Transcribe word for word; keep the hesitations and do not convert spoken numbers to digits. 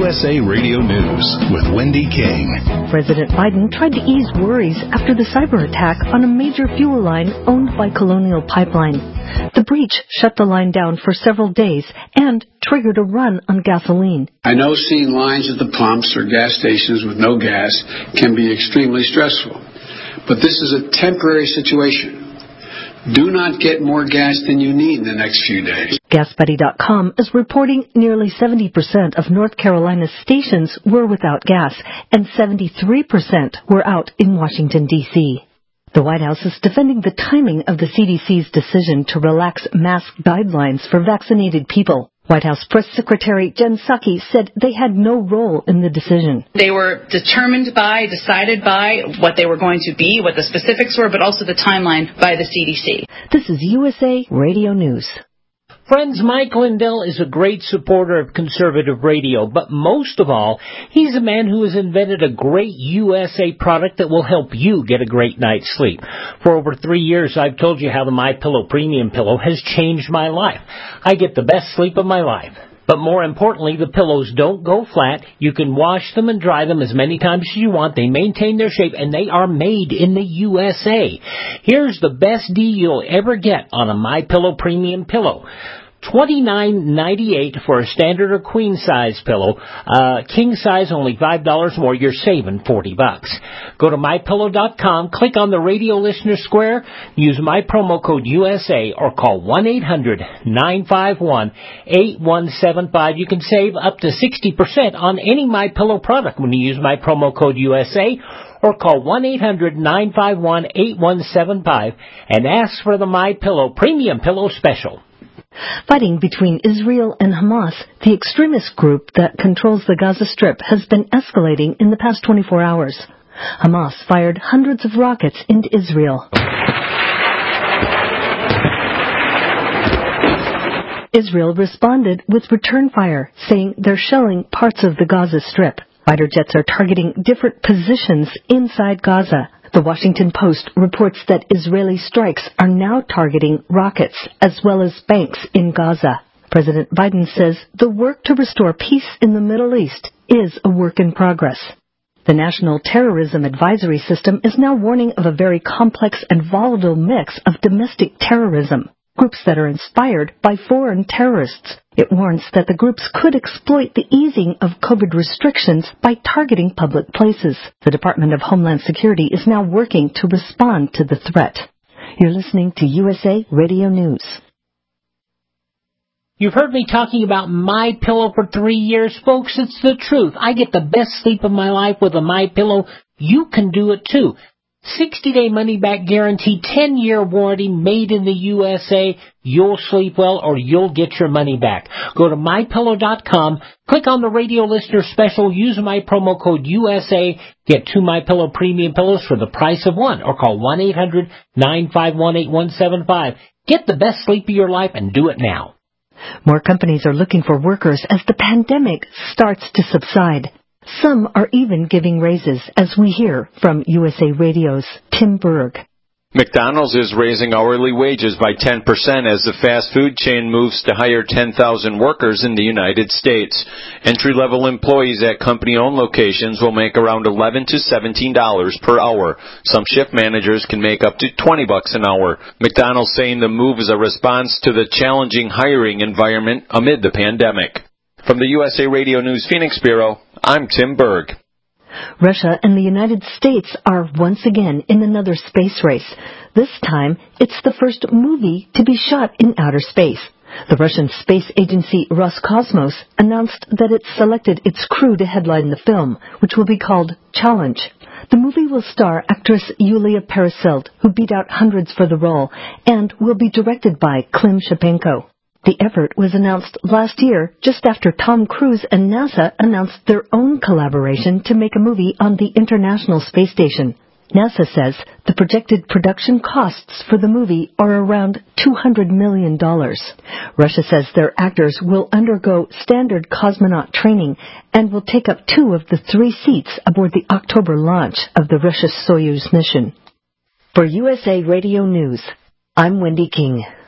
S A Radio News with Wendy King. President Biden tried to ease worries after the cyber attack on a major fuel line owned by Colonial Pipeline. The breach shut the line down for several days and triggered a run on gasoline. I know seeing lines at the pumps or gas stations with no gas can be extremely stressful, but this is a temporary situation. Do not get more gas than you need in the next few days. Gas Buddy dot com is reporting nearly seventy percent of North Carolina's stations were without gas, and seventy-three percent were out in Washington, D C The White House is defending the timing of the C D C's decision to relax mask guidelines for vaccinated people. White House Press Secretary Jen Psaki said they had no role in the decision. They were determined by, decided by what they were going to be, what the specifics were, but also the timeline by the C D C. This is U S A Radio News. Friends, Mike Lindell is a great supporter of conservative radio, but most of all, he's a man who has invented a great U S A product that will help you get a great night's sleep. For over three years, I've told you how the MyPillow Premium Pillow has changed my life. I get the best sleep of my life. But more importantly, the pillows don't go flat. You can wash them and dry them as many times as you want. They maintain their shape, and they are made in the U S A. Here's the best deal you'll ever get on a MyPillow Premium Pillow. twenty-nine ninety-eight for a standard or queen size pillow. Uh, king size only five dollars more. You're saving forty bucks. Go to my pillow dot com, click on the radio listener square, use my promo code U S A or call one eight hundred nine five one eight one seven five. You can save up to sixty percent on any MyPillow product when you use my promo code U S A. Or call one eight hundred nine five one eight one seven five and ask for the MyPillow Premium Pillow Special. Fighting between Israel and Hamas, the extremist group that controls the Gaza Strip, has been escalating in the past twenty-four hours. Hamas fired hundreds of rockets into Israel. Israel responded with return fire, saying they're shelling parts of the Gaza Strip. Fighter jets are targeting different positions inside Gaza. The Washington Post reports that Israeli strikes are now targeting rockets as well as banks in Gaza. President Biden says the work to restore peace in the Middle East is a work in progress. The National Terrorism Advisory System is now warning of a very complex and volatile mix of domestic terrorism, groups that are inspired by foreign terrorists. It warns that the groups could exploit the easing of COVID restrictions by targeting public places. The Department of Homeland Security is now working to respond to the threat. You're listening to U S A Radio News. You've heard me talking about MyPillow for three years, folks. It's the truth. I get the best sleep of my life with a MyPillow. You can do it too. sixty-day money-back guarantee, ten-year warranty, made in the U S A. You'll sleep well or you'll get your money back. Go to my pillow dot com, click on the radio listener special, use my promo code U S A, get two MyPillow Premium Pillows for the price of one, or call one eight hundred nine five one eight one seven five. Get the best sleep of your life and do it now. More companies are looking for workers as the pandemic starts to subside. Some are even giving raises, as we hear from U S A Radio's Tim Berg. McDonald's is raising hourly wages by ten percent as the fast food chain moves to hire ten thousand workers in the United States. Entry-level employees at company-owned locations will make around eleven to seventeen dollars per hour. Some shift managers can make up to twenty bucks an hour. McDonald's saying the move is a response to the challenging hiring environment amid the pandemic. From the U S A Radio News Phoenix Bureau, I'm Tim Berg. Russia and the United States are once again in another space race. This time, it's the first movie to be shot in outer space. The Russian space agency Roscosmos announced that it selected its crew to headline the film, which will be called Challenge. The movie will star actress Yulia Peresild, who beat out hundreds for the role, and will be directed by Klim Shipenko. The effort was announced last year, just after Tom Cruise and NASA announced their own collaboration to make a movie on the International Space Station. NASA says the projected production costs for the movie are around two hundred million dollars. Russia says their actors will undergo standard cosmonaut training and will take up two of the three seats aboard the October launch of the Russia Soyuz mission. For U S A Radio News, I'm Wendy King.